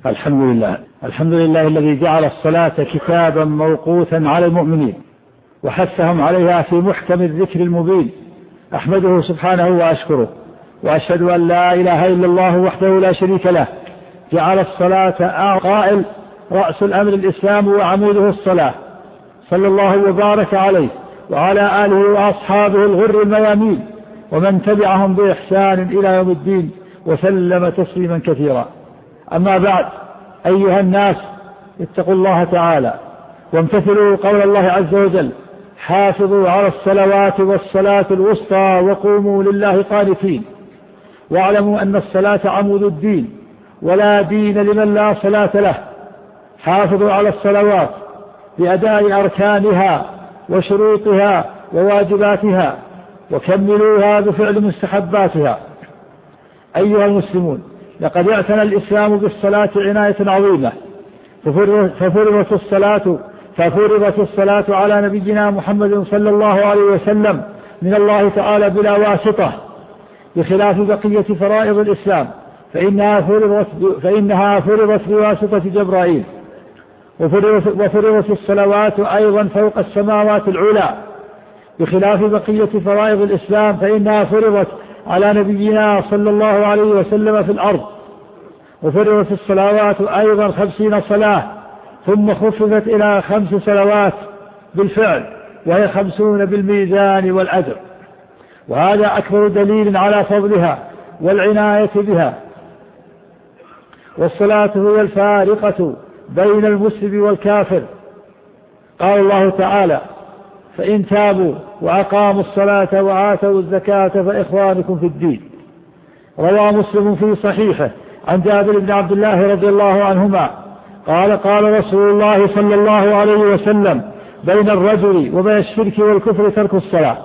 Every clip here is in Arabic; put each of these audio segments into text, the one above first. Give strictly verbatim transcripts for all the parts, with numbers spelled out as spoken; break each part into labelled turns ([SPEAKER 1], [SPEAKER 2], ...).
[SPEAKER 1] الحمد لله الحمد لله الذي جعل الصلاة كتابا موقوتا على المؤمنين وحثهم عليها في محكم الذكر المبين. أحمده سبحانه وأشكره وأشهد أن لا إله إلا الله وحده لا شريك له جعل الصلاة قائل رأس الأمر الإسلام وعموده الصلاة، صلى الله وبارك عليه وعلى آله وأصحابه الغر الميامين ومن تبعهم بإحسان إلى يوم الدين وسلم تسليما كثيرا. أما بعد، أيها الناس اتقوا الله تعالى وامتثلوا قول الله عز وجل: حافظوا على الصلوات والصلاة الوسطى وقوموا لله قانتين. واعلموا أن الصلاة عمود الدين ولا دين لمن لا صلاة له. حافظوا على الصلوات بأداء أركانها وشروطها وواجباتها، وكملوها بفعل مستحباتها. أيها المسلمون، لقد اعتنى الإسلام بالصلاة عناية عظيمة، ففرضت الصلاة ففرضت الصلاة على نبينا محمد صلى الله عليه وسلم من الله تعالى بلا واسطة، بخلاف بقية فرائض الإسلام فإنها فرضت فإنها فرضت بواسطة جبرائيل. وفرضت الصلوات أيضا فوق السماوات العلى، بخلاف بقية فرائض الإسلام فإنها فرضت على نبينا صلى الله عليه وسلم في الأرض. وفرضت الصلوات أيضا خمسين صلاة، ثم خففت إلى خمس صلوات بالفعل، وهي خمسون بالميزان والأجر. وهذا أكبر دليل على فضلها والعناية بها. والصلاة هي الفارقة بين المسلم والكافر. قال الله تعالى: فإن تابوا وأقاموا الصلاة وآتوا الزكاة فإخوانكم في الدين. روى مسلم في صحيحه عن جابر بن عبد الله رضي الله عنهما قال: قال رسول الله صلى الله عليه وسلم: بين الرجل وبين الشرك والكفر ترك الصلاة.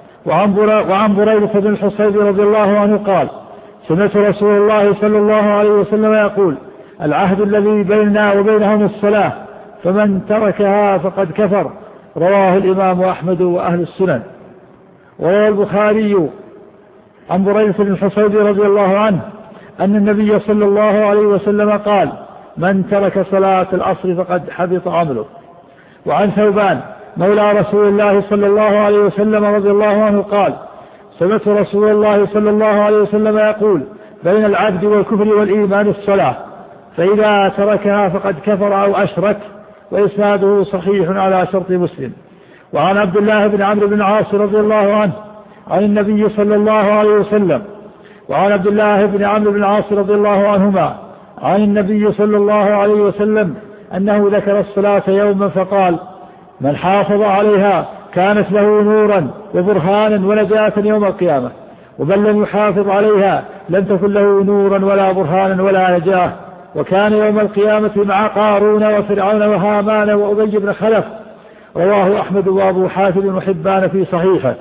[SPEAKER 1] وعن بريدة بن الحصيب رضي الله عنه قال: سمعت رسول الله صلى الله عليه وسلم يقول: العهد الذي بيننا وبينهم الصلاة، فمن تركها فقد كفر. رواه الإمام أحمد وأهل السنن. وروى البخاري عن بريدة بن الحصيب رضي الله عنه أن النبي صلى الله عليه وسلم قال: من ترك صلاة العصر فقد حبط عمله. وعن ثوبان مولى رسول الله صلى الله عليه وسلم رضي الله عنه قال: سمعت رسول الله صلى الله عليه وسلم يقول: بين العبد والكفر والإيمان الصلاة، فإذا تركها فقد كفر أو أشرك. وإسناده صحيح على شرط مسلم. وعن عبد الله بن عمرو بن العاص رضي الله عنه عن النبي صلى الله عليه وسلم وعن عبد الله بن عمرو بن العاص رضي الله عنهما عن النبي صلى الله عليه وسلم أنه ذكر الصلاة يوما فقال: من حافظ عليها كانت له نورا وبرهانا ونجاة يوم القيامة، ومن لم يحافظ عليها لم تكن له نورا ولا برهانا ولا نجاة، وكان يوم القيامة مع قارون وفرعون وهامان وأبي بن خلف. رواه أحمد وأبو حاتم وحبان في صحيحه.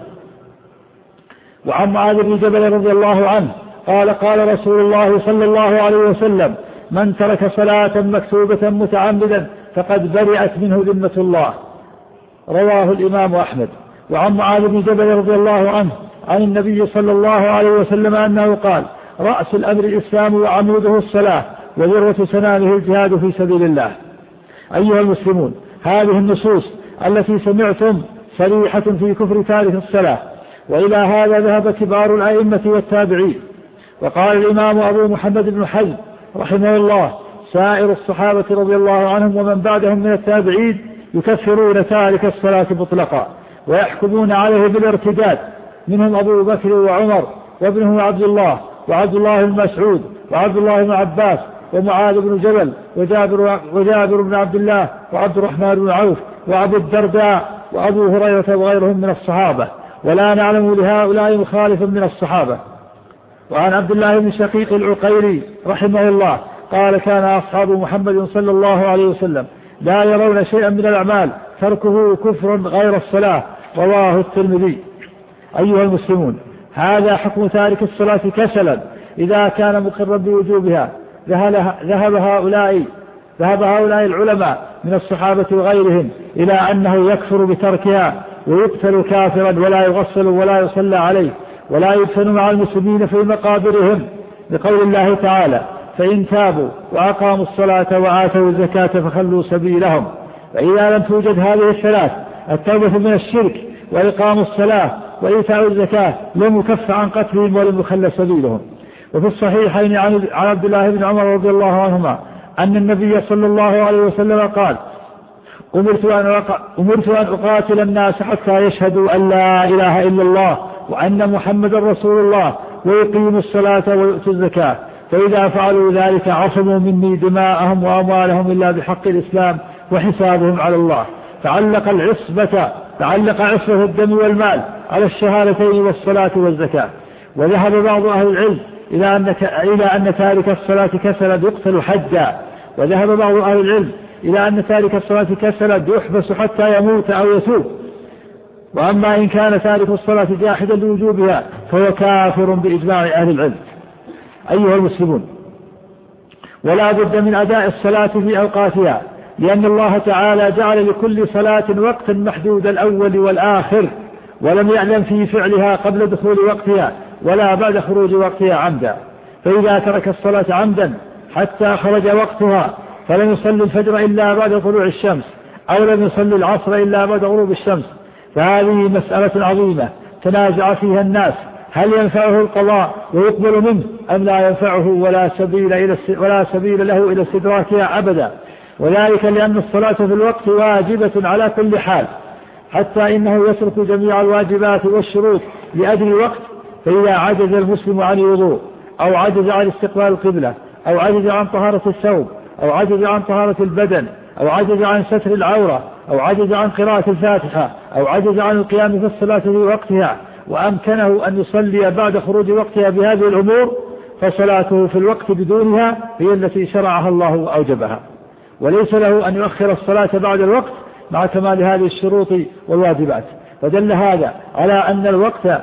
[SPEAKER 1] وعن معاذ بن جبل رضي الله عنه قال: قال رسول الله صلى الله عليه وسلم: من ترك صلاة مكتوبة متعمدا فقد برئت منه ذمة الله. رواه الإمام أحمد. وعن معاذ بن جبل رضي الله عنه عن النبي صلى الله عليه وسلم أنه قال: رأس الأمر الإسلام وعموده الصلاة، وذروة سنامه الجهاد في سبيل الله. أيها المسلمون، هذه النصوص التي سمعتم صريحة في كفر تارك الصلاة، وإلى هذا ذهب كبار الأئمة والتابعين. وقال الإمام أبو محمد بن حزم رحمه الله: سائر الصحابة رضي الله عنهم ومن بعدهم من التابعين يكفرون تارك الصلاة مطلقا، ويحكمون عليه بالارتداد، منهم أبو بكر وعمر وابنه عبد الله وعبد الله بن مسعود وعبد الله بن عباس ومعاذ بن جبل وجابر, وجابر بن عبد الله وعبد الرحمن بن عوف وأبو الدرداء وأبو هريرة وغيرهم من الصحابة، ولا نعلم لهؤلاء مخالفا من الصحابة. وعن عبد الله بن شقيق العقيلي رحمه الله قال: كان أصحاب محمد صلى الله عليه وسلم لا يرون شيئا من الأعمال تركه كفر غير الصلاة. رواه الترمذي. أيها المسلمون، هذا حكم تارك الصلاة كسلا إذا كان مقرا بوجوبها. ذهب هؤلاء ذهب هؤلاء العلماء من الصحابة وغيرهم إلى أنه يكفر بتركها ويقتل كافرا ولا يغسل ولا يصلى عليه ولا يدفن مع المسلمين في مقابرهم، لقول الله تعالى: فإن تابوا وأقاموا الصلاة وآتوا الزكاة فخلوا سبيلهم. فإذا لم توجد هذه الثلاث، التوبة من الشرك وإقام الصلاة وإيتاء الزكاة، لم يكف عن قتلهم ولم يخل سبيلهم. وفي الصحيحين عن عبد الله بن عمر رضي الله عنهما أن النبي صلى الله عليه وسلم قال: أمرت أن أمرت أن أقاتل الناس حتى يشهدوا أن لا إله إلا الله وأن محمد رسول الله ويقيموا الصلاة ويؤتوا الزكاة، فإذا فعلوا ذلك عصموا مني دماءهم وأموالهم إلا بحق الإسلام وحسابهم على الله. فعلق العصبة تعلق عصبة الدم والمال على الشهادتين والصلاة والزكاة. وذهب بعض أهل العلم إلى أن إلى أن تارك الصلاة كسلا يقتل حدا، وذهب بعض أهل العلم إلى أن تارك الصلاة كسلا يحبس حتى يموت أو يتوب. وأما إن كان تارك الصلاة جاحدا لوجوبها فهو كافر بإجماع أهل العلم. أيها المسلمون، ولا بد من أداء الصلاة في أوقاتها، لأن الله تعالى جعل لكل صلاة وقتا محدود الأول والآخر، ولم يعلم في فعلها قبل دخول وقتها ولا بعد خروج وقتها عمدا. فإذا ترك الصلاة عمدا حتى خرج وقتها فلم يصلي الفجر إلا بعد طلوع الشمس، أو لم يصلي العصر إلا بعد غروب الشمس، فهذه مسألة عظيمة تنازع فيها الناس، هل ينفعه القضاء ويقبل منه أم لا ينفعه ولا سبيل, إلى ولا سبيل له إلى استدراكها أبدا. وذلك لأن الصلاة في الوقت واجبة على كل حال، حتى إنه يترك جميع الواجبات والشروط لأجل الوقت. فإذا عجز المسلم عن الوضوء، أو عجز عن استقبال القبلة، أو عجز عن طهارة الثوب، أو عجز عن طهارة البدن، أو عجز عن ستر العورة، أو عجز عن قراءة الفاتحة، أو عجز عن القيام في الصلاة في وقتها، وأمكنه أن يصلي بعد خروج وقتها بهذه الأمور، فصلاته في الوقت بدونها هي التي شرعها الله وأوجبها، وليس له أن يؤخر الصلاة بعد الوقت مع كمال هذه الشروط والواجبات. فدل هذا على أن الوقت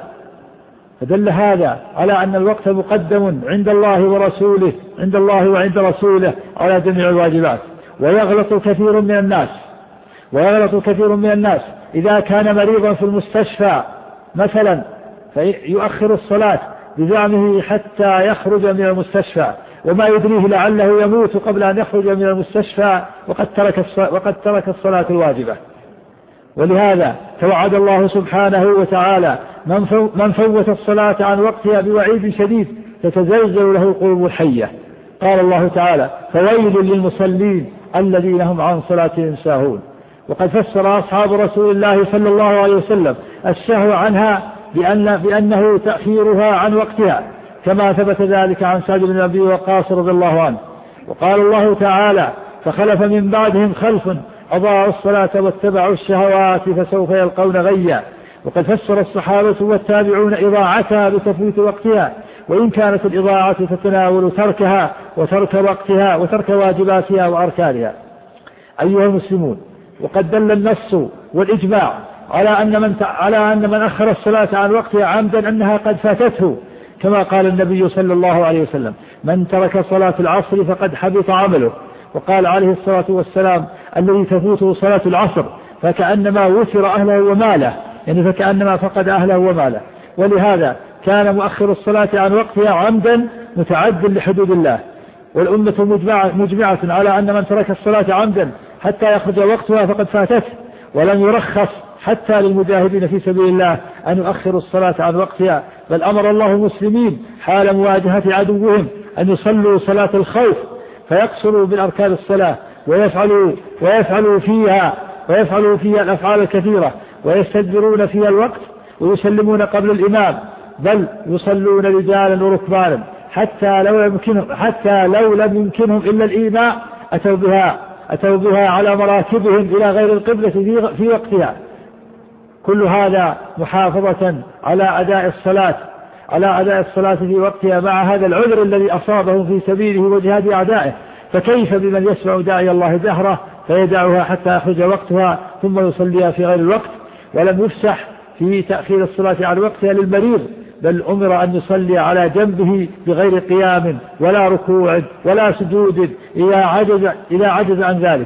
[SPEAKER 1] فدل هذا على أن الوقت مقدم عند الله ورسوله عند الله وعند رسوله على جميع الواجبات. ويغلط كثير من الناس ويغلط كثير من الناس إذا كان مريضا في المستشفى مثلا فيؤخر الصلاة بزعمه حتى يخرج من المستشفى، وما يدريه لعله يموت قبل أن يخرج من المستشفى وقد ترك وقد ترك الصلاة الواجبة. ولهذا توعد الله سبحانه وتعالى من فوت الصلاة عن وقتها بوعيد شديد تتزلزل له القلوب الحية. قال الله تعالى: فويل للمصلين الذين هم عن صلاتهم ساهون. وقد فسر أصحاب رسول الله صلى الله عليه وسلم السهو عنها بأن بأنه تأخيرها عن وقتها، كما ثبت ذلك عن سعد بن أبي وقاص رضي الله عنه. وقال الله تعالى: فخلف من بعدهم خلف أضاعوا الصلاة واتبعوا الشهوات فسوف يلقون غيا. وقد فسر الصحابة والتابعون إضاعتها بتفويت وقتها، وإن كانت الإضاعة تتناول تركها وترك وقتها وترك واجباتها وأركانها. أيها المسلمون، وقد دل النص والإجماع على أن من على أن من أخر الصلاة عن وقتها عمدا أنها قد فاتته، كما قال النبي صلى الله عليه وسلم: من ترك صلاة العصر فقد حبط عمله. وقال عليه الصلاة والسلام: الذي تفوته صلاة العصر فكأنما وفر أهله وماله، يعني فكأنما فقد أهله وماله. ولهذا كان مؤخر الصلاة عن وقتها عمدا متعد لحدود الله. والأمة مجمعة, مجمعة على أن من ترك الصلاة عمدا حتى يخرج وقتها فقد فاتته، ولم يرخص حتى للمجاهدين في سبيل الله أن يؤخروا الصلاة عن وقتها، بل أمر الله المسلمين حال مواجهة عدوهم أن يصلوا صلاة الخوف فيقصروا بالأركان الصلاة ويفعلوا, ويفعلوا فيها ويفعلوا فيها الأفعال الكثيرة، ويستدبرون فيها الوقت ويسلمون قبل الإمام، بل يصلون رجالا وركبانا حتى لو يمكنهم حتى لو لم يمكنهم إلا الإيماء أتوا بها أتوا بها على مراكبهم إلى غير القبلة في, في وقتها. كل هذا محافظة على أداء الصلاة على أداء الصلاة في وقتها مع هذا العذر الذي أصابه في سبيله وجهاد أعدائه. فكيف بمن يسمع داعي الله جهرة فيدعها حتى يخرج وقتها ثم يصليها في غير الوقت؟ ولم يفسح في تأخير الصلاة عن وقتها للمريض، بل أمر أن يصلي على جنبه بغير قيام ولا ركوع ولا سجود إذا عجز, إذا عجز عن ذلك.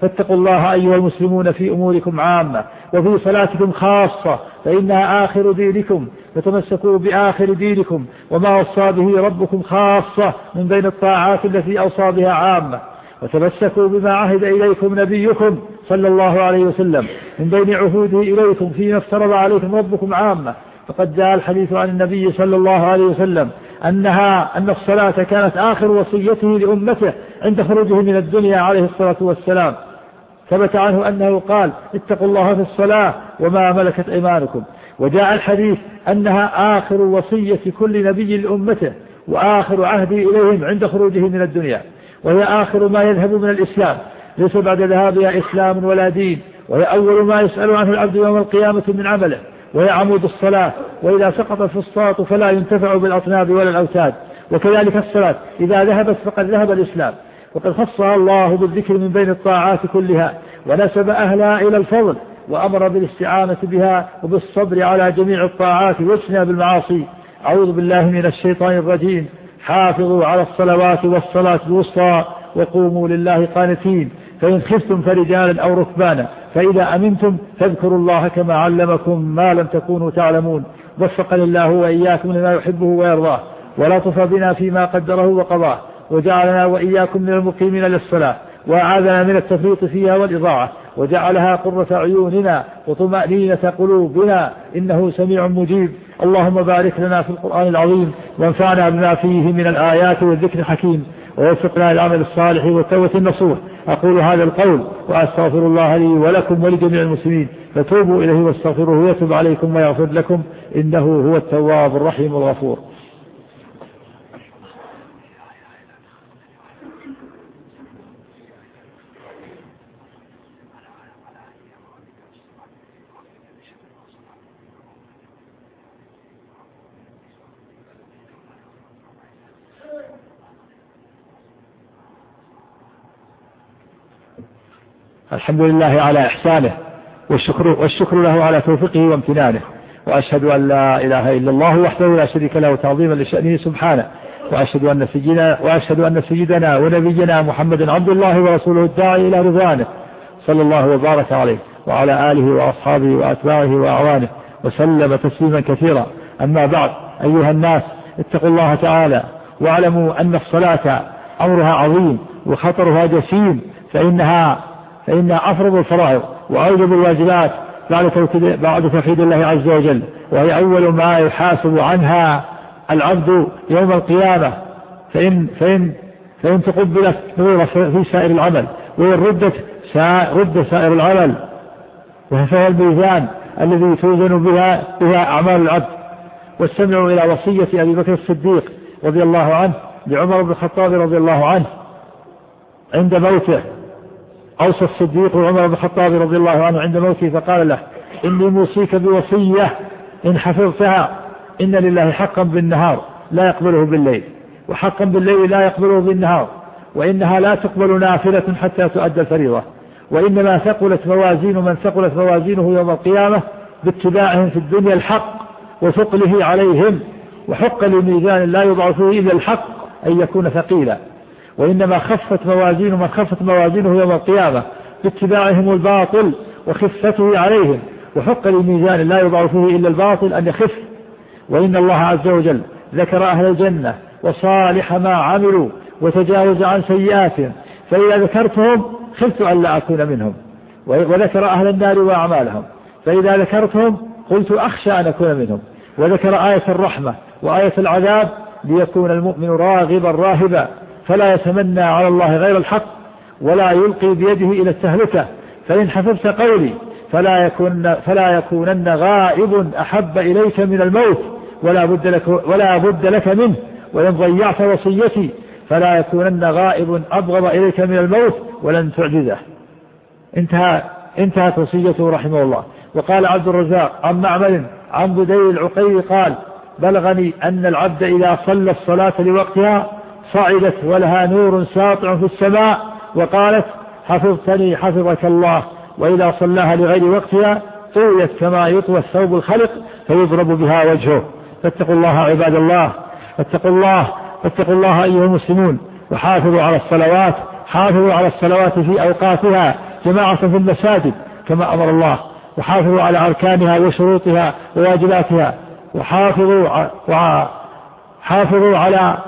[SPEAKER 1] فاتقوا الله أيها المسلمون في أموركم عامة وفي صلاتكم خاصة، فإنها آخر دينكم، فتمسكوا بآخر دينكم وما وصى به ربكم خاصة من بين الطاعات التي أوصى بها عامة، وتمسكوا بما عهد إليكم نبيكم صلى الله عليه وسلم من بين عهوده إليكم فيما افترض عليكم ربكم عامة. فقد جاء الحديث عن النبي صلى الله عليه وسلم أنها أن الصلاة كانت آخر وصيته لأمته عند خروجه من الدنيا عليه الصلاة والسلام. ثبت عنه أنه قال: اتقوا الله في الصلاة وما ملكت أيمانكم. وجاء الحديث أنها آخر وصية كل نبي لأمته وآخر عهده إليهم عند خروجه من الدنيا، وهي آخر ما يذهب من الإسلام، ليس بعد ذهابها إسلام ولا دين، وهي أول ما يسأل عنه العبد يوم القيامة من عمله، وهي عمود الصلاة، وإذا سقطت في الصلاة فلا ينتفع بالأطناب ولا الأوتاد. وكذلك الصلاة إذا ذهبت فقد ذهب الإسلام، وقد خصها الله بالذكر من بين الطاعات كلها، ونسب أهلها إلى الفضل، وأمر بالاستعانة بها وبالصبر على جميع الطاعات واجتناب المعاصي. أعوذ بالله من الشيطان الرجيم. حافظوا على الصلوات والصلاة الوسطى وقوموا لله قانتين، فإن خفتم فرجالا أو ركبانا فإذا أمنتم فاذكروا الله كما علمكم ما لم تكونوا تعلمون. وفقني الله وإياكم لما يحبه ويرضاه، ولا طف بنا فيما قدره وقضاه، وجعلنا وإياكم من المقيمين للصلاة، وأعاذنا من التفريط فيها والإضاعة، وجعلها قرة عيوننا وطمأنينة قلوبنا، إنه سميع مجيب. اللهم بارك لنا في القرآن العظيم، وانفعنا بما فيه من الآيات والذكر الحكيم، ووفقنا للعمل الصالح والتوبة النصوح. أقول هذا القول وأستغفر الله لي ولكم ولجميع المسلمين، فتوبوا إليه واستغفروه ويتوب عليكم ويغفر لكم، إنه هو التواب الرحيم الغفور. الحمد لله على إحسانه، والشكر, والشكر له على توفيقه وامتنانه، وأشهد أن لا إله إلا الله وحده لا شريك له تعظيما لشأنه سبحانه، وأشهد أن سيدنا, وأشهد أن سيدنا ونبينا محمد عبد الله ورسوله الداعي إلى رضوانه، صلى الله وبارك عليه وعلى آله وأصحابه وأتباعه وأعوانه وسلم تسليما كثيرا. أما بعد، أيها الناس، اتقوا الله تعالى واعلموا أن الصلاة أمرها عظيم وخطرها جسيم، فإنها فإنها أفرض الفرائض وأوجب الواجبات بعد توحيد الله عز وجل، وهي أول ما يحاسب عنها العبد يوم القيامة. فإن, فإن, فإن تقبلت نور في سائر العمل، وإن ردت رد سائر العمل، وهي الميزان الذي توزن بها, بها أعمال العبد. واستمعوا إلى وصية أبي بكر الصديق رضي الله عنه لعمر بن الخطاب رضي الله عنه عند موته. أوصى الصديق عمر بن الخطاب رضي الله عنه عند موته فقال له: إني موصيك بوصية إن حفظتها، إن لله حقا بالنهار لا يقبله بالليل، وحقا بالليل لا يقبله بالنهار، وإنها لا تقبل نافلة حتى تؤدى الفريضة، وإنما ثقلت موازين من ثقلت موازينه يوم القيامة باتباعهم في الدنيا الحق وثقله عليهم، وحق لميزان لا يضع فيه إلا الحق أن يكون ثقيلا، وإنما خفت موازين من خفت موازينه يوم القيامة باتباعهم الباطل وخفته عليهم، وحق لميزان لا يضع فيه إلا الباطل أن يخف. وإن الله عز وجل ذكر أهل الجنة وصالح ما عملوا وتجاوز عن سيئاتهم، فإذا ذكرتهم خفت أن لا أكون منهم، وذكر أهل النار وأعمالهم، فإذا ذكرتهم قلت أخشى أن أكون منهم، وذكر آية الرحمة وآية العذاب ليكون المؤمن راغبا راهبا، فلا يتمنى على الله غير الحق، ولا يلقي بيده إلى التهلكة. فإن حفظت قولي فلا يكون فلا يكونن غائب أحب إليك من الموت، ولا بد لك ولا بد لك منه، وإن ضيعت وصيتي فلا يكونن غائب أبغض إليك من الموت ولن تعجزه. انتهى انتهت وصيته رحمه الله. وقال عبد الرزاق عن معمر عن بديل العقيل قال: بلغني أن العبد إذا صلى الصلاة لوقتها صعدت ولها نور ساطع في السماء وقالت: حفظتني حفظك الله، وإذا صلاها لغير وقتها طويت كما يطوى الثوب الخلق فيضرب بها وجهه. فاتقوا الله عباد الله، فاتقوا الله فاتقوا الله أيها المسلمون، وحافظوا على الصلوات حافظوا على الصلوات في أوقاتها، جماعة في المساجد كما أمر الله، وحافظوا على أركانها وشروطها وواجباتها، وحافظوا حافظوا على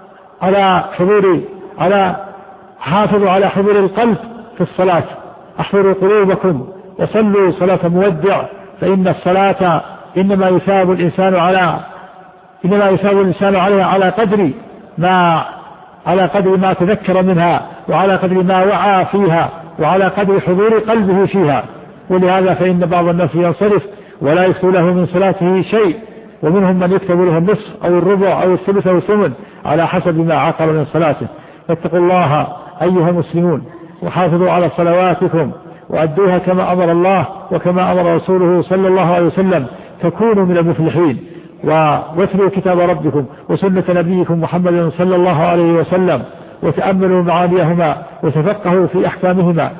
[SPEAKER 1] على حضور على حافظوا على حضور القلب في الصلاة. احضروا قلوبكم وصلوا صلاة مودع، فإن الصلاة إنما يثاب الإنسان على إنما يثاب الإنسان عليها على قدر ما على قدر ما تذكر منها، وعلى قدر ما وعى فيها، وعلى قدر حضور قلبه فيها. ولهذا فإن بعض الناس ينصرف ولا يكتب له من صلاته شيء، ومنهم من يكتب له النصف أو الربع أو الثلث أو الثمن على حسب ما عقل من صلاته. فاتقوا الله أيها المسلمون، وحافظوا على صلواتكم وأدوها كما أمر الله وكما أمر رسوله صلى الله عليه وسلم، تكونوا من المفلحين. واتلوا كتاب ربكم وسنة نبيكم محمد صلى الله عليه وسلم، وتأملوا معانيهما وتفقهوا في أحكامهما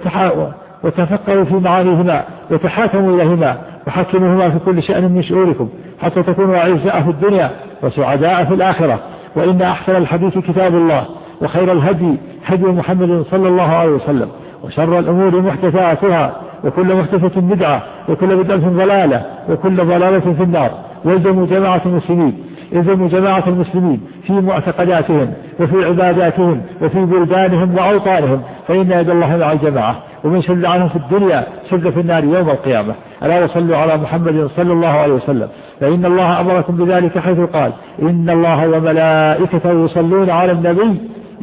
[SPEAKER 1] وتفقهوا في معانيهما وتحاكموا إليهما وحكموهما في كل شأن من شؤونكم، حتى تكونوا أعزاء في الدنيا وسعداء في الآخرة. وإن أحسن الحديث كتاب الله، وخير الهدي هدي محمد صلى الله عليه وسلم، وشر الأمور محدثاتها، وكل محدثة بدعة، وكل بدعة ضلالة، وكل ضلالة في النار. والزموا جماعة المسلمين الزموا جماعة المسلمين في معتقداتهم وفي عباداتهم وفي بلدانهم وأوطانهم، فإن يد الله مع الجماعة، ومن شد عنهم في الدنيا شد في النار يوم القيامة. ألا وصلوا على محمد صلى الله عليه وسلم، فإن الله أمركم بذلك حيث قال: إن الله وملائكته يصلون على النبي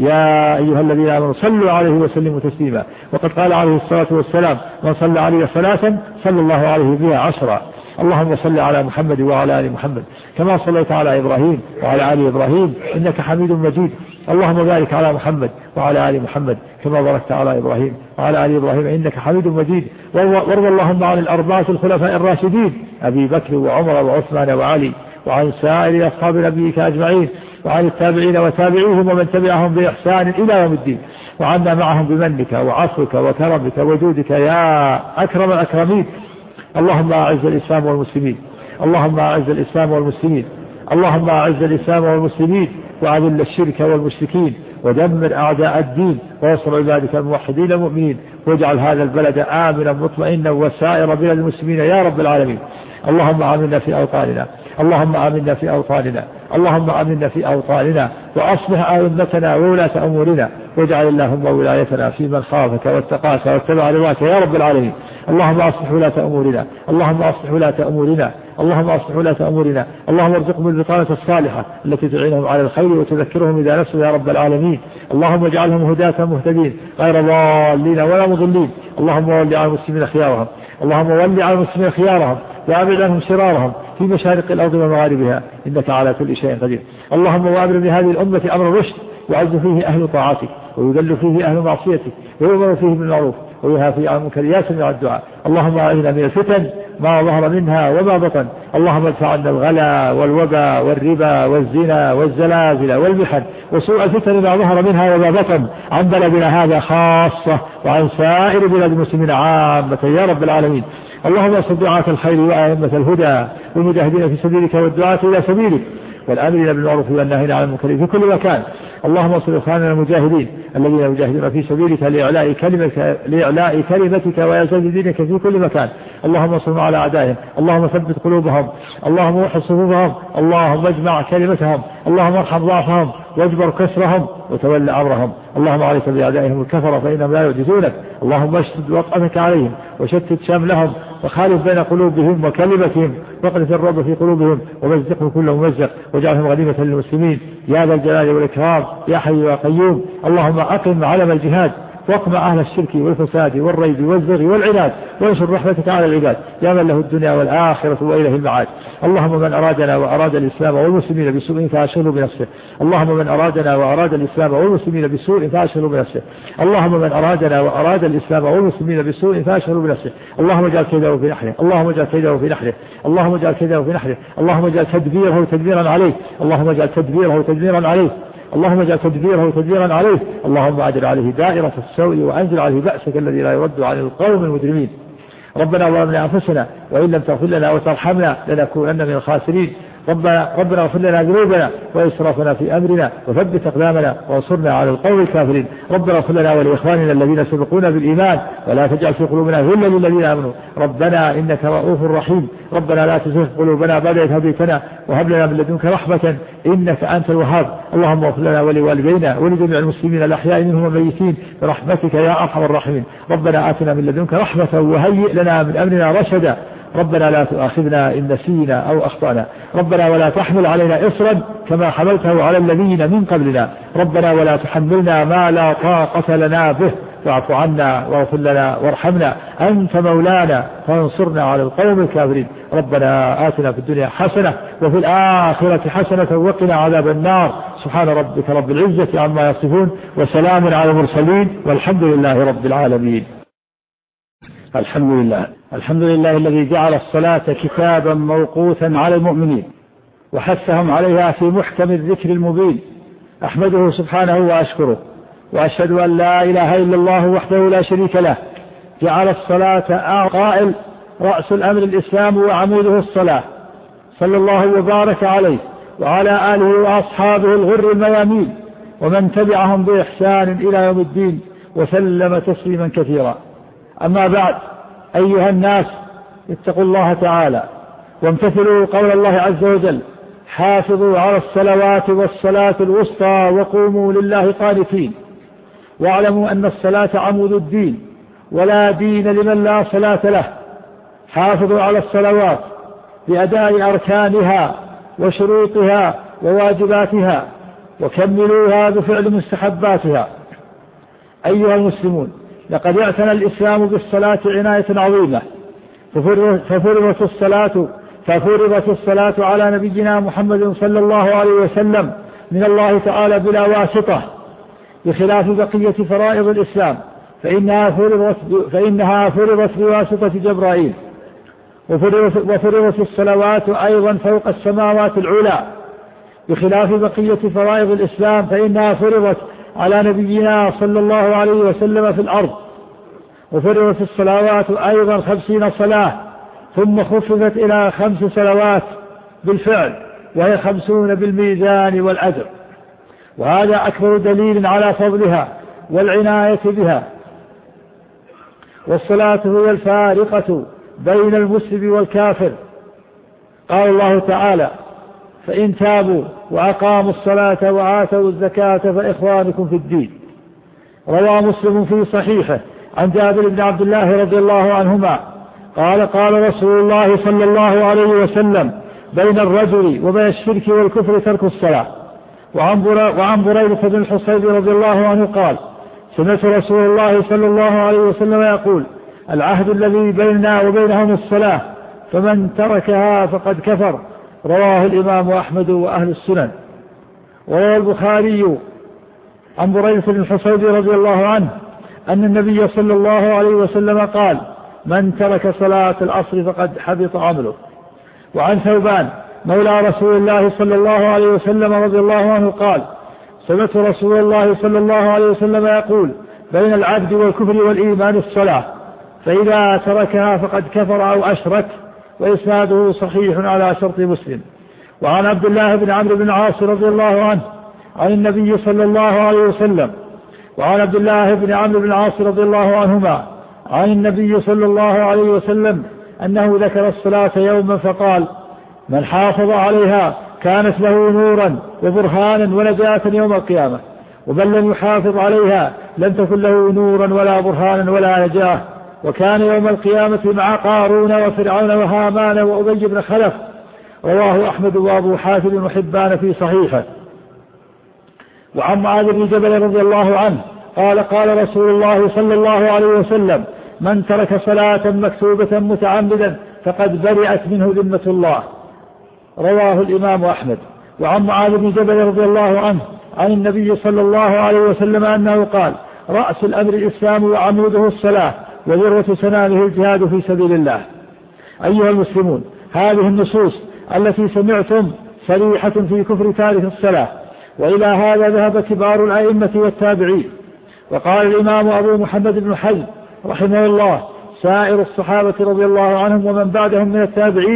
[SPEAKER 1] يا أيها الذين آمنوا صلوا عليه وسلموا تسليما. وقد قال عليه الصلاة والسلام: من صلى عليه صلاة صلى الله عليه بها عشرا. اللهم صل على محمد وعلى آل محمد كما صليت على إبراهيم وعلى آل إبراهيم إنك حميد مجيد. اللهم بارك على محمد وعلى آل محمد كما باركت على إبراهيم وعلى آل إبراهيم إنك حميد مجيد. وارض اللهم عن الأربعة الخلفاء الراشدين أبي بكر وعمر وعثمان وعلي، وعن سائر أصحاب نبيك أجمعين، وعن التابعين وتابعيهم ومن تبعهم بإحسان إلى يوم الدين، وعنا معهم بمنك وعفوك وكرمك وجودك يا أكرم الأكرمين. اللهم أعز الإسلام والمسلمين اللهم أعز الإسلام والمسلمين اللهم أعز الإسلام والمسلمين وأذل الشرك والمشركين، ودمر أعداء الدين، وانصر عبادك الموحدين المؤمنين، واجعل هذا البلد آمنا مطمئنا وسائر بلاد المسلمين يا رب العالمين. اللهم آمنا في أوطاننا اللهم آمنا في أوطاننا اللهم آمنا في أوطاننا وأصلح أئمتنا وولاة أمورنا، واجعل اللهم ولايتنا في من خافك واتقاك واتبع رضاك يا رب العالمين. اللهم أصلح ولاة أمورنا اللهم أصلح ولاة أمورنا اللهم أصلح ولاة أمورنا اللهم ارزقهم البطانة الصالحة التي تعينهم على الخير وتذكرهم إذا نسوا يا رب العالمين. اللهم اجعلهم هداة مهتدين غير ضالين ولا مضلين. اللهم ول على المسلمين خيارهم اللهم ول على المسلمين خيارهم وأبعد عنهم شرارهم في مشارق الأرض ومغاربها إنك على كل شيء قدير. اللهم وأبرم لهذه الأمة أمر الرشد، وعز فيه أهل طاعتك، ويذل فيه أهل معصيتك، ويؤمر فيه بالمعروف وينهى فيه عن المنكر يا سميع الدعاء. اللهم أعذنا من الفتن ما ظهر منها وما بطن. اللهم ادفع عنا الغلا والوبا والربا والزنا والزلازل والمحن وسوء الفتن ما ظهر منها وما بطن عن بلدنا هذا خاصة، وعن سائر بلاد المسلمين عامة يا رب العالمين. اللهم اصل دعاة الخير وأئمة الهدى والمجاهدين في سبيلك والدعاة إلى سبيلك والآمرين بالمعروف والناهين عن المنكر في كل مكان. اللهم اصل إخواننا المجاهدين الذين يجاهدون في سبيلك لإعلاء كلمتك لإعلاء كلمتك وإعزاز دينك في كل مكان. اللهم انصرهم على أعدائهم اللهم ثبت قلوبهم اللهم وحد صفوفهم اللهم اجمع كلمتهم اللهم ارحم ضعفهم واجبر كسرهم وتولى أمرهم. اللهم عليك بأعدائهم الكفر فإنهم لا يعجزونك. اللهم اشتد وطأتك عليهم وشتت شملهم وخالف بين قلوبهم وكلمتهم واقذف الرعب في قلوبهم ومزقهم كل ممزق واجعلهم غنيمة للمسلمين يا ذا الجلال والإكرام يا حي يا قيوم. اللهم أقم علم الجهاد واقمع أهل الشرك والفساد والريب والزغي والعناد وانشر رحمتك على العباد يا من له الدنيا والآخرة وإليه المعاد. اللهم من أرادنا وأراد الإسلام والمسلمين بسوء فأشغله بنفسه اللهم من أرادنا وأراد الإسلام والمسلمين بسوء فأشغله بنفسه اللهم من أرادنا وأراد الإسلام والمسلمين بسوء فأشغله بنفسه اللهم اجعل كيده في نحره اللهم اجعل كيده في نحره اللهم اجعل كيده في نحره اللهم اجعل تدبيره تدبيرا عليه اللهم اجعل تدبيره تدبيرا عليه اللهم اجعل تدبيره تدبيرا عليه. اللهم أعدل عليه دائرة السوء وأنزل عليه بأسك الذي لا يرد عن القوم المجرمين. ربنا ظلمنا أنفسنا وإن لم تغفر لنا وترحمنا لنكونن من الخاسرين. ربنا ربنا اغفر لنا ذنوبنا وإسرافنا في أمرنا وثبت أقدامنا وانصرنا على القوم الكافرين. ربنا اغفر لنا ولإخواننا الذين سبقونا بالإيمان ولا تجعل في قلوبنا غلا للذين آمنوا ربنا إنك رؤوف رحيم. ربنا لا تزغ قلوبنا بعد إذ هديتنا وهب لنا من لدنك رحمة إنك أنت الوهاب. اللهم اغفر لنا ولوالدينا ولجميع المسلمين الأحياء منهم والميتين برحمتك يا أرحم الراحمين. ربنا آتنا من لدنك رحمة وهيئ لنا من أمرنا رشدا. ربنا لا تؤاخذنا إن نسينا أو أخطأنا. ربنا ولا تحمل علينا إصرا كما حملته على الذين من قبلنا. ربنا ولا تحملنا ما لا طاقة لنا به واعف عنا واغفر لنا وارحمنا أنت مولانا فانصرنا على القوم الكافرين. ربنا آتنا في الدنيا حسنة وفي الآخرة حسنة وقنا عذاب النار. سبحان ربك رب العزة عما يصفون وسلام على المرسلين والحمد لله رب العالمين.
[SPEAKER 2] الحمد لله الحمد لله الذي جعل الصلاة كتابا موقوتا على المؤمنين وحثهم عليها في محكم الذكر المبين. أحمده سبحانه وأشكره وأشهد أن لا إله إلا الله وحده لا شريك له جعل الصلاة قائل رأس الأمر الإسلام وعموده الصلاة صلى الله وبارك عليه وعلى آله وأصحابه الغر الميامين ومن تبعهم بإحسان إلى يوم الدين وسلم تسليما كثيرا. أما بعد أيها الناس اتقوا الله تعالى وامتثلوا قول الله عز وجل حافظوا على الصلوات والصلاة الوسطى وقوموا لله قانتين واعلموا أن الصلاة عمود الدين ولا دين لمن لا صلاة له. حافظوا على الصلوات بأداء أركانها وشروطها وواجباتها وكملوها بفعل مستحباتها. أيها المسلمون لقد اعتنى الإسلام بالصلاة عناية عظيمة ففرضت الصلاة ففرضت الصلاة على نبينا محمد صلى الله عليه وسلم من الله تعالى بلا واسطة بخلاف بقية فرائض الإسلام فإنها فرضت, فإنها فرضت بواسطة جبرائيل. وفرضت, وفرضت الصلوات أيضا فوق السماوات العلى بخلاف بقية فرائض الإسلام فإنها فرضت على نبينا صلى الله عليه وسلم في الأرض. وفرضت الصلوات أيضا خمسين صلاة ثم خففت إلى خمس صلوات بالفعل وهي خمسون بالميزان والأجر. وهذا أكبر دليل على فضلها والعناية بها. والصلاة هي الفارقة بين المسلم والكافر. قال الله تعالى فإن تابوا وأقاموا الصلاة وآتوا الزكاة فإخوانكم في الدين. روى مسلم في صحيحه عن جابر بن عبد الله رضي الله عنهما قال قال رسول الله صلى الله عليه وسلم بين الرجل وبين الشرك والكفر ترك الصلاة. وعن بريدة بن الحصيب رضي الله عنه قال سمعت رسول الله صلى الله عليه وسلم يقول العهد الذي بيننا وبينهم الصلاة فمن تركها فقد كفر. رواه الإمام أحمد وأهل السنن. وروى البخاري عن بريدة بن الحصيب رضي الله عنه أن النبي صلى الله عليه وسلم قال من ترك صلاة العصر فقد حبط عمله. وعن ثوبان مولى رسول الله صلى الله عليه وسلم رضي الله عنه قال سمعت رسول الله صلى الله عليه وسلم يقول بين العبد والكفر والإيمان الصلاة فإذا تركها فقد كفر أو أشرك. وإسناده صحيح على شرط مسلم. وعن عبد الله بن عمرو بن العاص رضي الله عنه عن النبي صلى الله عليه وسلم وعن عبد الله بن عمرو بن العاص رضي الله عنهما عن النبي صلى الله عليه وسلم أنه ذكر الصلاة يوما فقال من حافظ عليها كانت له نورا وبرهانا ونجاة يوم القيامة ومن لم يحافظ عليها لم تكن له نورا ولا برهانا ولا نجاة وكان يوم القيامة مع قارون وفرعون وهامان وأبي بن خلف. رواه أحمد وأبو حاتم وحبان في صحيحه. وعن معاذ بن جبل رضي الله عنه قال قال رسول الله صلى الله عليه وسلم من ترك صلاة مكتوبة متعمدا فقد برئت منه ذمة الله. رواه الإمام أحمد. وعن معاذ بن جبل رضي الله عنه عن النبي صلى الله عليه وسلم أنه قال رأس الأمر الإسلام وعموده الصلاة وذروة سنامه الجهاد في سبيل الله. أيها المسلمون هذه النصوص التي سمعتم صريحة في كفر تارك الصلاة وإلى هذا ذهب كبار الأئمة والتابعين. وقال الإمام أبو محمد بن حزم رحمه الله سائر الصحابة رضي الله عنهم ومن بعدهم من التابعين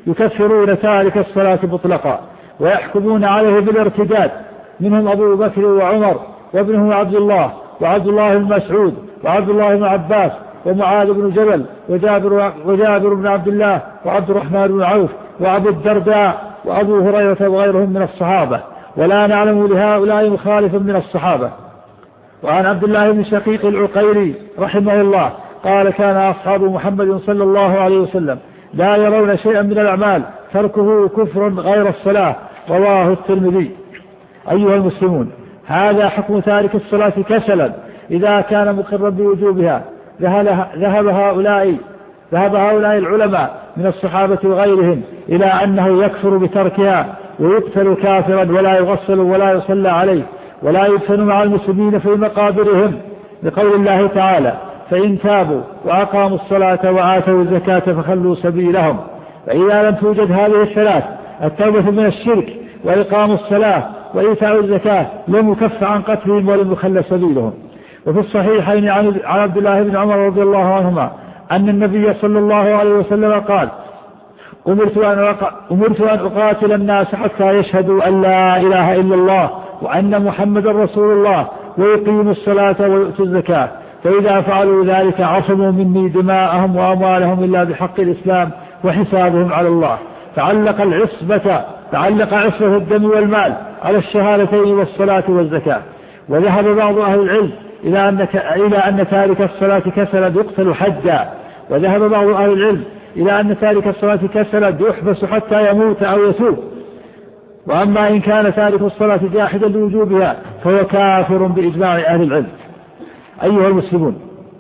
[SPEAKER 1] يكفرون تارك الصلاة مطلقا ويحكمون عليه بالارتداد، منهم أبو بكر وعمر وابنه عبد الله وعبد الله بن مسعود وعبد الله بن عباس ومعاذ بن جبل وجابر, وجابر بن عبد الله وعبد الرحمن بن عوف وأبو الدرداء وأبو هريرة وغيرهم من الصحابة، ولا نعلم لهؤلاء مخالفا من الصحابة. وعن عبد الله بن شقيق العقيلي رحمه الله قال: كان أصحاب محمد صلى الله عليه وسلم لا يرون شيئا من الأعمال تركه كفر غير الصلاة. رواه الترمذي. أيها المسلمون، هذا حكم تارك الصلاة كسلا إذا كان مقرا بوجوبها. ذهب هؤلاء ذهب هؤلاء العلماء من الصحابة وغيرهم إلى أنه يكفر بتركها ويقتل كافرا ولا يغسل ولا يصلى عليه ولا يدفن مع المسلمين في مقابرهم، لقول الله تعالى: فإن تابوا وأقاموا الصلاة وآتوا الزكاة فخلوا سبيلهم. فإذا لم توجد هذه الثلاث، التوبة من الشرك وإقام الصلاة وإيتاء الزكاة، لم يكف عن قتلهم ولم يخل سبيلهم. وفي الصحيحين عن عبد الله بن عمر رضي الله عنهما أن النبي صلى الله عليه وسلم قال: أمرت أن أمرت أن أقاتل الناس حتى يشهدوا أن لا إله إلا الله وأن محمد رسول الله ويقيموا الصلاة ويؤتوا الزكاة، فإذا فعلوا ذلك عصموا مني دماءهم وأموالهم إلا بحق الإسلام وحسابهم على الله. تعلق العصبة تعلق عصبة الدم والمال على الشهادتين والصلاة والزكاة. وذهب بعض أهل العلم إلى أن إلى أن تارك الصلاة كسلا يقتل حدا. وذهب بعض أهل العلم إلى أن تارك الصلاة كسلا يحبس حتى يموت أو يتوب. وأما إن كان تارك الصلاة جاحدا لوجوبها فهو كافر بإجماع أهل العلم. أيها المسلمون،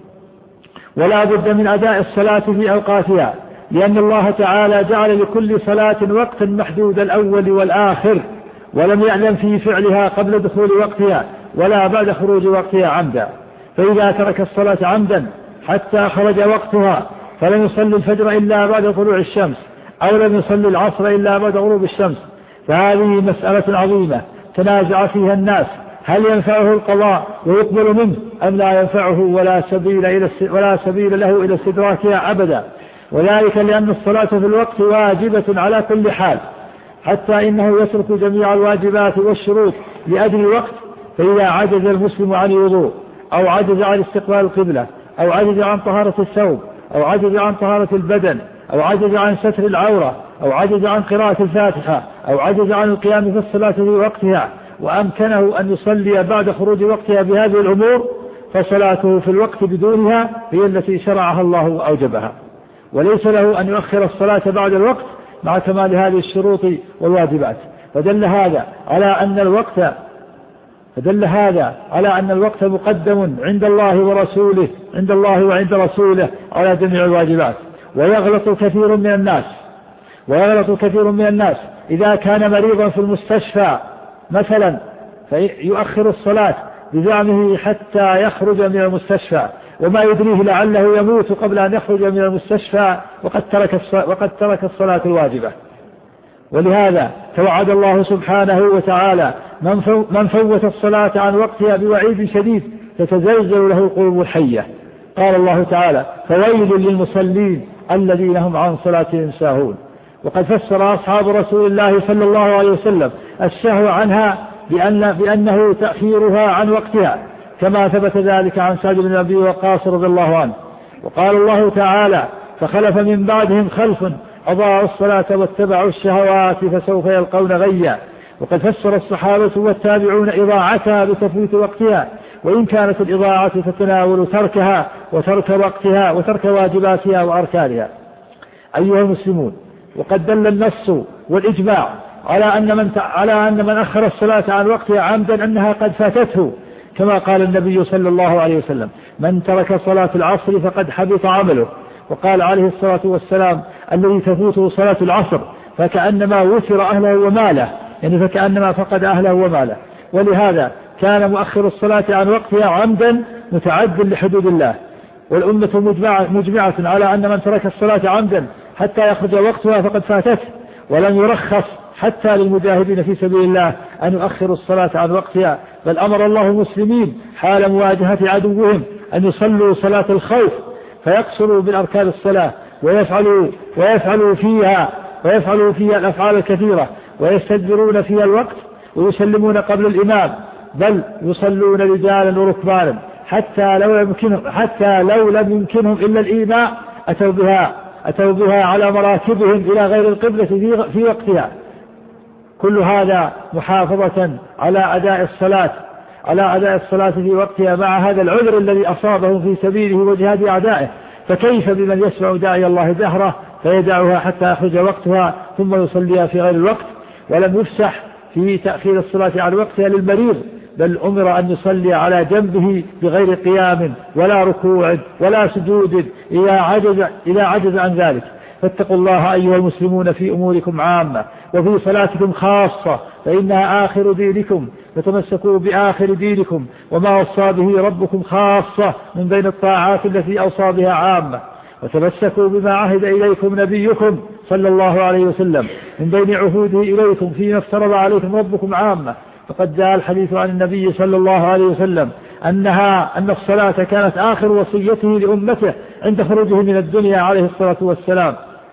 [SPEAKER 1] ولا بد من أداء الصلاة في أوقاتها، لأن الله تعالى جعل لكل صلاة وقتا محدود الأول والآخر، ولم يعلم في فعلها قبل دخول وقتها ولا بعد خروج وقتها عمدا. فإذا ترك الصلاة عمدا حتى خرج وقتها فلم يصلي الفجر إلا بعد طلوع الشمس، أو لم يصلي العصر إلا بعد غروب الشمس، فهذه مسألة عظيمة تنازع فيها الناس، هل ينفعه القضاء ويقبل منه أم لا ينفعه ولا سبيل, إلى ولا سبيل له إلى استدراكها أبدا. وذلك لأن الصلاة في الوقت واجبة على كل حال، حتى إنه يترك جميع الواجبات والشروط لأجل الوقت. فإذا عجز المسلم عن الوضوء، أو عجز عن استقبال القبلة، أو عجز عن طهارة الثوب، أو عجز عن طهارة البدن، أو عجز عن ستر العورة، أو عجز عن قراءة الفاتحة، أو عجز عن القيام في الصلاة في وقتها، وأمكنه أن يصلي بعد خروج وقتها بهذه الأمور، فصلاته في الوقت بدونها هي التي شرعها الله وأوجبها، وليس له أن يؤخر الصلاة بعد الوقت مع كمال هذه الشروط والواجبات. فدل هذا على أن الوقت فدل هذا على أن الوقت مقدم عند الله ورسوله عند الله وعند رسوله على جميع الواجبات. ويغلط كثير من الناس ويغلط كثير من الناس إذا كان مريضا في المستشفى مثلا فيؤخر الصلاة بزعمه حتى يخرج من المستشفى، وما يدريه لعله يموت قبل أن يخرج من المستشفى وقد ترك وقد ترك الصلاة الواجبة. ولهذا توعد الله سبحانه وتعالى من فوت الصلاة عن وقتها بوعيد شديد تتزلزل له القلوب الحية. قال الله تعالى: فويل للمصلين الذين هم عن صلاتهم ساهون. وقد فسر أصحاب رسول الله صلى الله عليه وسلم السهو عنها بأن بأنه تأخيرها عن وقتها، كما ثبت ذلك عن سعد بن أبي وقاص رضي الله عنه. وقال الله تعالى: فخلف من بعدهم خلف أضاعوا الصلاة واتبعوا الشهوات فسوف يلقون غيا. وقد فسر الصحابة والتابعون إضاعتها بتفويت وقتها، وإن كانت الإضاعة تتناول تركها وترك وقتها وترك واجباتها وأركانها. أيها المسلمون، وقد دل النص والإجماع على أن من على أن من أخر الصلاة عن وقتها عمدا أنها قد فاتته، كما قال النبي صلى الله عليه وسلم: من ترك صلاة العصر فقد حبط عمله. وقال عليه الصلاة والسلام: الذي تفوته صلاة العصر فكأنما وفر أهله وماله، يعني فكأنما فقد أهله وماله. ولهذا كان مؤخر الصلاة عن وقتها عمدا متعد لحدود الله. والأمة مجمعة, مجمعة على أن من ترك الصلاة عمدا حتى يخرج وقتها فقد فاتته، ولم يرخص حتى للمجاهدين في سبيل الله أن يؤخروا الصلاة عن وقتها، بل أمر الله المسلمين حال مواجهة عدوهم أن يصلوا صلاة الخوف فيقصروا بالأركان الصلاة ويفعلوا, ويفعلوا فيها ويفعلوا فيها الأفعال الكثيرة ويستدبرون فيها الوقت ويسلمون قبل الإمام، بل يصلون رجالا وركبانا حتى لو لم يمكنهم حتى لو لم يمكنهم إلا الإيماء أتوا بها أتوا بها على مراكبهم إلى غير القبلة في, في وقتها. كل هذا محافظة على أداء الصلاة على أداء الصلاة في وقتها مع هذا العذر الذي أصابهم في سبيله وجهاد أعدائه. فكيف بمن يسمع داعي الله دهره فيدعها حتى يخرج وقتها ثم يصليها في غير الوقت؟ ولم يفسح في تأخير الصلاة عن وقتها للمريض، بل أمر أن يصلي على جنبه بغير قيام ولا ركوع ولا سجود إذا عجز, إذا عجز عن ذلك. فاتقوا الله أيها المسلمون في أموركم عامة وفي صلاتكم خاصة، فإنها آخر دينكم، فتمسكوا بآخر دينكم وما وصى به ربكم خاصة من بين الطاعات التي أوصى بها عامة، وتمسكوا بما عهد إليكم نبيكم صلى الله عليه وسلم من بين عهوده إليكم فيما افترض عليكم ربكم عامة. فقد جاء الحديث عن النبي صلى الله عليه وسلم أنها أن الصلاة كانت آخر وصيته لأمته عند خروجه من الدنيا عليه الصلاة والسلام.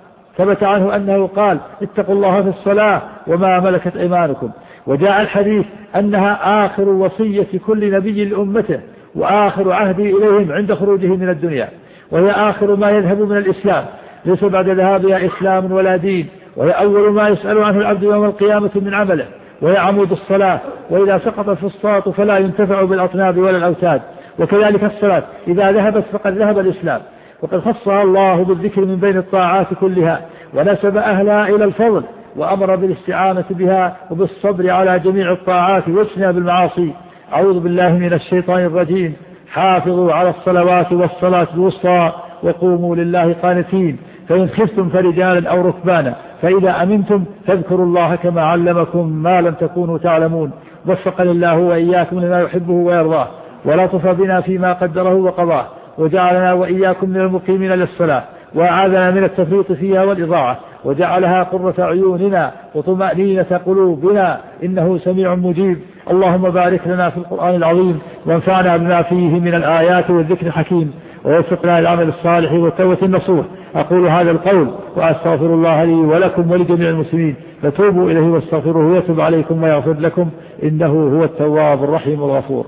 [SPEAKER 1] ثبت عنه أنه قال: اتقوا الله في الصلاة وما ملكت أيمانكم. وجاء الحديث أنها آخر وصية كل نبي لأمته وآخر عهده إليهم عند خروجه من الدنيا، وهي آخر ما يذهب من الإسلام، ليس بعد ذهابها إسلام ولا دين، وهي أول ما يسأل عنه العبد يوم القيامة من عمله، وهي عمود الصلاة، وإذا سقط الفسطاط فلا ينتفع بالأطناب ولا الأوتاد. وكذلك الصلاة إذا ذهبت فقد ذهب الإسلام، وقد خصها الله بالذكر من بين الطاعات كلها، ونسب أهلها إلى الفضل، وأمر بالاستعانة بها وبالصبر على جميع الطاعات واجتناب المعاصي. أعوذ بالله من الشيطان الرجيم. حافظوا على الصلوات والصلاة الوسطى وقوموا لله قانتين، فإن خفتم فرجالا أو ركبانا فإذا أمنتم فاذكروا الله كما علمكم ما لم تكونوا تعلمون. وفقنا الله وإياكم لما يحبه ويرضاه، ولطف بنا فيما قدره وقضاه، وجعلنا وإياكم من المقيمين للصلاة، وأعاذنا من التفريط فيها والإضاعة، وجعلها قرة عيوننا وطمأنينة قلوبنا، إنه سميع مجيب. اللهم بارك لنا في القرآن العظيم، وانفعنا بما فيه من الآيات والذكر الحكيم، ووفقنا للعمل الصالح والتوبة النصوح. أقول هذا القول وأستغفر الله لي ولكم ولجميع المسلمين، فتوبوا إليه واستغفروه يتوب عليكم ويغفر لكم، إنه هو التواب الرحيم الغفور.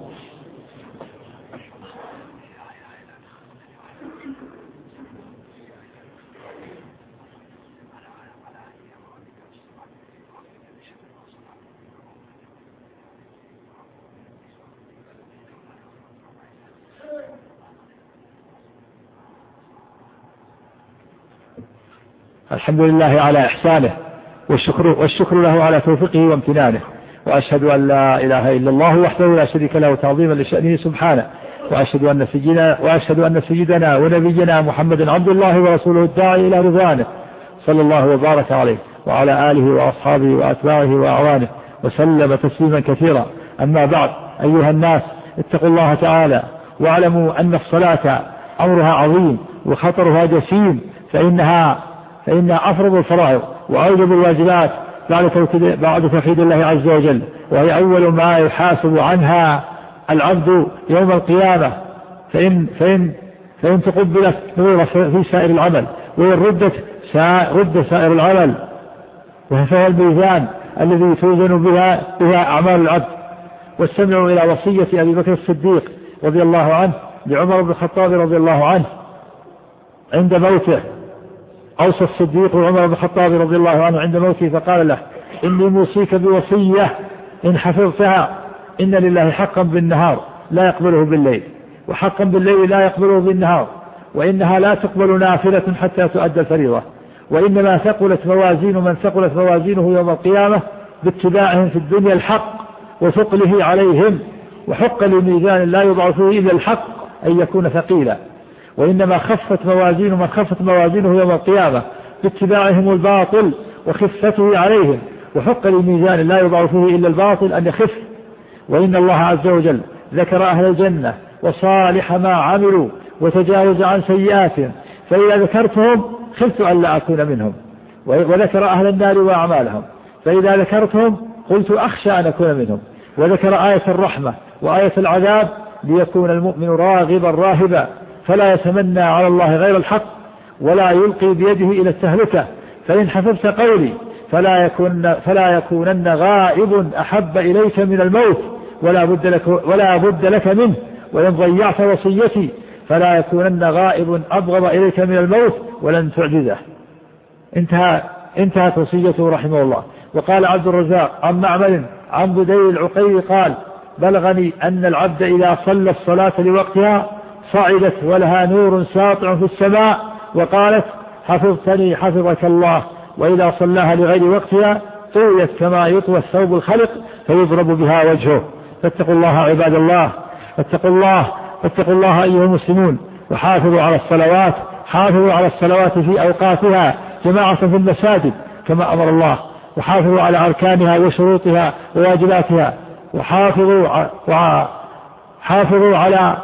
[SPEAKER 1] الحمد لله على إحسانه، والشكر, والشكر له على توفيقه وامتنانه، وأشهد أن لا إله إلا الله وحده لا شريك له تعظيما لشأنه سبحانه، وأشهد أن سيدنا, وأشهد أن سيدنا ونبينا محمد عبد الله ورسوله الداعي إلى رضوانه، صلى الله وبارك عليه وعلى آله وأصحابه وأتباعه وأعوانه وسلم تسليما كثيرا. أما بعد، أيها الناس، اتقوا الله تعالى واعلموا أن الصلاة أمرها عظيم وخطرها جسيم، فإنها فإنها أفرض الفرائض وأوجب الواجبات بعد توحيد الله عز وجل، وهي أول ما يحاسب عنها العبد يوم القيامة. فإن, فإن, فإن تقبلت نظر في سائر العمل، وإن ردت رد سائر العمل، وهي الميزان الذي توزن بها, بها أعمال العبد. واستمعوا إلى وصية أبي بكر الصديق رضي الله عنه لعمر بن الخطاب رضي الله عنه عند موته. أوصى الصديق عمر بن الخطاب رضي الله عنه عند موته فقال له: إني موصيك بوصية إن حفظتها، إن لله حقا بالنهار لا يقبله بالليل، وحقا بالليل لا يقبله بالنهار، وإنها لا تقبل نافلة حتى تؤدى الفريضة، وإنما ثقلت موازين من ثقلت موازينه يوم القيامة باتباعهم في الدنيا الحق وثقله عليهم، وحق لميزان لا يضع فيه إلا الحق أن يكون ثقيلا، وإنما خفت موازين من خفت موازينه يوم القيامة باتباعهم الباطل وخفته عليهم، وحق لميزان لا يضع فيه إلا الباطل أن يخف. وإن الله عز وجل ذكر أهل الجنة وصالح ما عملوا وتجاوز عن سيئاتهم، فإذا ذكرتهم خفت أن لا أكون منهم، وذكر أهل النار وأعمالهم، فإذا ذكرتهم قلت أخشى أن أكون منهم، وذكر آية الرحمة وآية العذاب ليكون المؤمن راغبا راهبا، فلا يتمنى على الله غير الحق، ولا يلقي بيده إلى التهلكة، فإن حفظت قولي فلا يكون فلا يكونن غائب أحب إليك من الموت ولا بد لك ولا بد لك منه، وإن ضيعت وصيتي فلا يكونن غائب أبغض إليك من الموت ولن تعجزه. انتهى انتهت وصيته رحمه الله. وقال عبد الرزاق عن معمر عن بديل العقيل قال: بلغني أن العبد إذا صلى الصلاة لوقتها صعدت ولها نور ساطع في السماء وقالت: حفظتني حفظك الله، وإذا صلاها لغير وقتها طويت كما يطوى الثوب الخلق فيضرب بها وجهه. فاتقوا الله عباد الله، فاتقوا الله فاتقوا الله أيها المسلمون، وحافظوا على الصلوات حافظوا على الصلوات في أوقاتها جماعة في المساجد كما أمر الله، وحافظوا على أركانها وشروطها وواجباتها، وحافظوا حافظوا على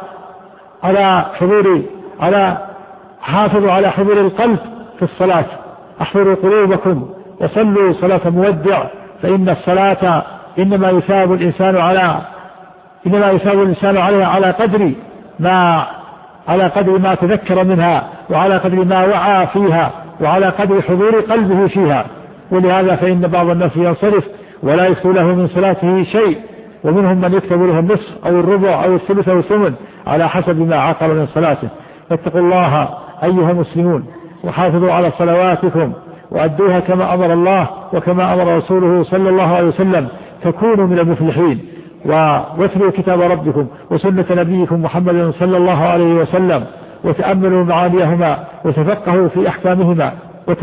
[SPEAKER 1] على حضور على حافظوا على حضور القلب في الصلاة. احضروا قلوبكم وصلوا صلاة مودع، فإن الصلاة إنما يثاب الإنسان على إنما يثاب الإنسان عليها على قدر ما على قدر ما تذكر منها، وعلى قدر ما وعى فيها، وعلى قدر حضور قلبه فيها. ولهذا فإن بعض الناس ينصرف ولا يكتب له من صلاته شيء، ومنهم من يكتب له النصف أو الربع أو الثلث أو الثمن على حسب ما عقل من صلاته. فاتقوا الله أيها المسلمون، وحافظوا على صلواتكم وأدوها كما أمر الله وكما أمر رسوله صلى الله عليه وسلم، تكونوا من المفلحين. واتلوا كتاب ربكم وسنة نبيكم محمد صلى الله عليه وسلم، وتأملوا معانيهما وتفقهوا في أحكامهما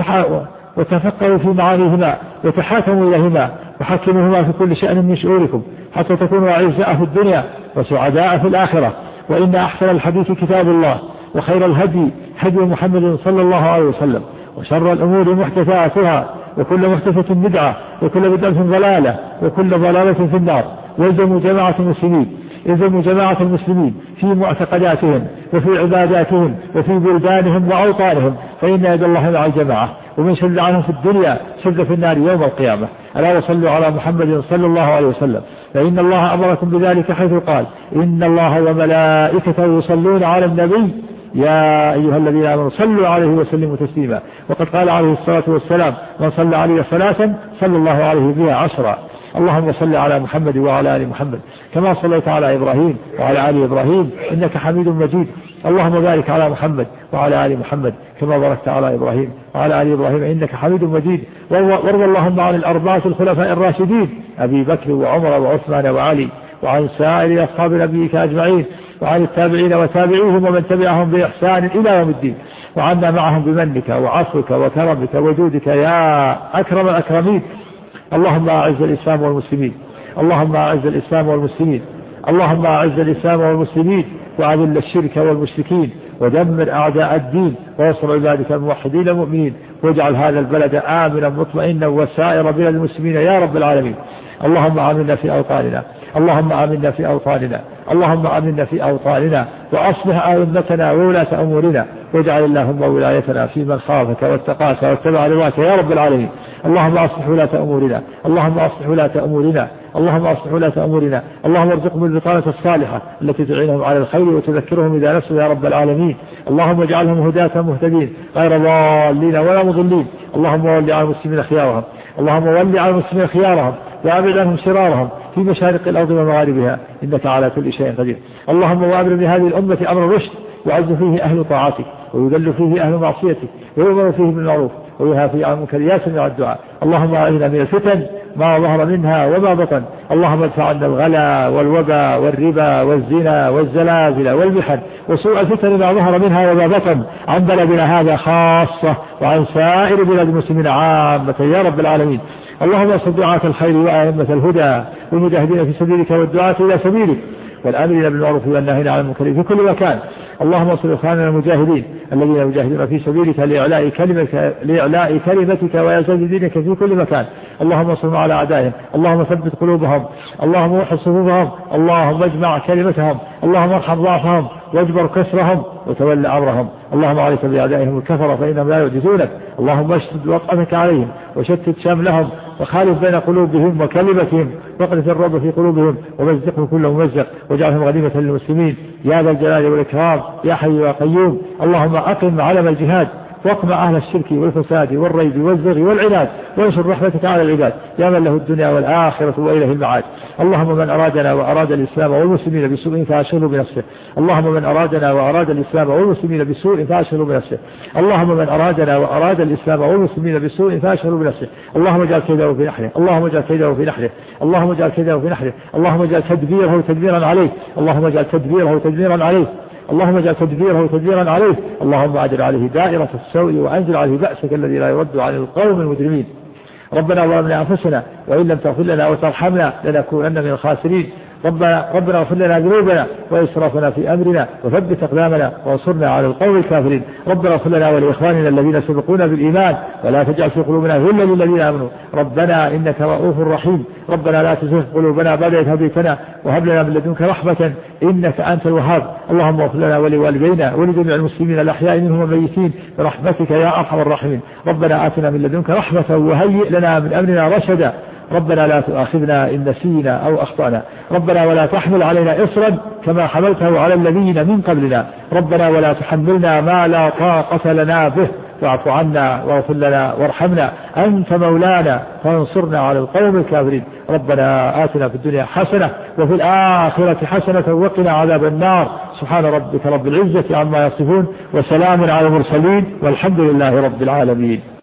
[SPEAKER 1] وتفقهوا في معانيهما وتحاكموا إليهما وحكموهما في كل شأن من شؤونكم، حتى تكونوا أعزاء في الدنيا وسعداء في الآخرة. وإن أحسن الحديث كتاب الله، وخير الهدي هدي محمد صلى الله عليه وسلم، وشر الأمور محدثاتها، وكل محدثة بدعة، وكل بدعة ضلالة، وكل ضلالة في النار. والزموا جماعة المسلمين الزموا جماعة المسلمين في معتقداتهم وفي عباداتهم وفي بلدانهم وأوطانهم، فإن يد الله مع الجماعة، ومن شد عنهم في الدنيا شد في النار يوم القيامة. ألا وصلوا على محمد صلى الله عليه وسلم، فإن الله أمركم بذلك حيث قال: إن الله وملائكته يصلون على النبي يا أيها الذين آمنوا صلوا عليه وسلموا تسليما. وقد قال عليه الصلاة والسلام: من صلى عليه صلاة صلى الله عليه بها عشرا. اللهم صل على محمد وعلى آل محمد كما صليت على إبراهيم وعلى آل إبراهيم إنك حميد مجيد. اللهم بارك على محمد وعلى آل محمد كما باركت على إبراهيم وعلى آل إبراهيم إنك حميد مجيد. وارض اللهم عن الأربعة الخلفاء الراشدين أبي بكر وعمر وعثمان وعلي، وعن سائر أصحاب نبيك أجمعين، وعن التابعين وتابعيهم ومن تبعهم بإحسان إلى يوم الدين، وعنا معهم بمنك وعفوك وكرمك وجودك يا أكرم الأكرمين. اللهم أعز الإسلام والمسلمين اللهم أعز الإسلام والمسلمين اللهم أعز الإسلام والمسلمين وأذل الشرك والمشركين، ودمر أعداء الدين، وانصر عبادك الموحدين المؤمنين، واجعل هذا البلد آمنا مطمئنا وسائر بلاد المسلمين يا رب العالمين. اللهم آمنا في أوطاننا اللهم آمنا في أوطاننا اللهم آمنا في أوطاننا وأصلح أئمتنا وولاة أمورنا، واجعل اللهم ولايتنا في من خافك واتقاك واتبع رضاك يا رب العالمين. اللهم أصلح ولاة أمورنا اللهم أصلح ولاة أمورنا اللهم أصلح ولاة أمورنا اللهم ارزقهم البطانة الصالحة التي تعينهم على الخير وتذكرهم إذا نسوا يا رب العالمين. اللهم اجعلهم هداة مهتدين غير ضالين ولا مضلين. اللهم ول على المسلمين خيارهم اللهم ول على المسلمين خيارهم وأبعد عنهم شرارهم في مشارق الأرض ومغاربها إنك على كل شيء قدير. اللهم وأبرم لهذه الأمة أمر الرشد، وعز فيه أهل طاعتك، ويذل فيه أهل معصيتك، ويؤمر فيه بالمعروف، وينهى فيه عن المنكر يا سميع الدعاء. اللهم أعذنا من الفتن ما ظهر منها وما بطن. اللهم ادفع عنا الغلا والوبا والربا والزنا والزلازل والمحن وسوء الفتن ما ظهر منها وما بطن عن بلدنا هذا خاصة، وعن سائر بلاد المسلمين عامة يا رب العالمين. اللهم اصل دعاة الخير وأئمة الهدى والمجاهدين في سبيلك والدعاة إلى سبيلك والآمرين بالمعروف والناهين عن المنكر في كل مكان. اللهم اصل إخواننا المجاهدين الذين يجاهدون في سبيلك لإعلاء كلمتك لإعلاء كلمتك وإعزاز دينك في كل مكان. اللهم انصرهم على أعدائهم اللهم ثبت قلوبهم اللهم وحد صفوفهم اللهم اجمع كلمتهم اللهم ارحم ضعفهم واجبر كسرهم وتولى أمرهم. اللهم عليك بأعدائهم الكفر فإنهم لا يعجزونك. اللهم اشتد وطأتك عليهم وشتت شملهم وخالف بين قلوبهم وكلمتهم واقذف الرعب في قلوبهم ومزقهم كل ممزق واجعلهم غنيمة للمسلمين يا ذا الجلال والإكرام يا حي يا قيوم. اللهم أقم علم الجهاد
[SPEAKER 2] واقمع أهل الشرك والفساد والريب والزغي والعناد، وانشر رحمتك على العباد يا من له الدنيا والآخرة وإليه المعاد. اللهم من أرادنا وأراد الإسلام والمسلمين بسوء فأشغله بنفسه. اللهم من أرادنا وأراد الإسلام والمسلمين بسوء فأشغله بنفسه. اللهم من أرادنا وأراد الإسلام والمسلمين بسوء فأشغله بنفسه. اللهم اجعل كيده في نحره. اللهم اجعل كيده في نحره. اللهم اجعل كيده في نحره. اللهم اجعل تدبيره تدبيرا عليه. اللهم اجعل تدبيره تدبيرا عليه. اللهم اجعل تدبيره تدبيرا عليه. اللهم أعدل عليه دائرة السوء وأنزل عليه بأسك الذي لا يرد عن القوم المجرمين. ربنا ظلمنا أنفسنا وإن لم تغفر لنا وترحمنا لنكونن من الخاسرين. ربنا ربنا اغفر لنا ذنوبنا وإسرافنا في أمرنا وثبت أقدامنا وانصرنا على القوم الكافرين. ربنا اغفر لنا ولإخواننا الذين سبقونا بالإيمان ولا تجعل في قلوبنا غلا للذين آمنوا ربنا إنك رؤوف رحيم. ربنا لا تزغ قلوبنا بعد إذ هديتنا وهب لنا من لدنك رحمة إنك أنت الوهاب. اللهم اغفر لنا ولوالدينا ولجميع المسلمين الأحياء منهم والميتين برحمتك يا أرحم الراحمين. ربنا آتنا من لدنك رحمة وهيئ لنا من أمرنا رشدا. ربنا لا تؤاخذنا إن نسينا أو أخطأنا. ربنا ولا تحمل علينا إصرا كما حملته على الذين من قبلنا. ربنا ولا تحملنا ما لا طاقة لنا به واعف عنا واغفر لنا وارحمنا أنت مولانا فانصرنا على القوم الكافرين. ربنا آتنا في الدنيا حسنة وفي الآخرة حسنة وقنا عذاب النار. سبحان ربك رب العزة عما يصفون وسلام على المرسلين والحمد لله رب العالمين.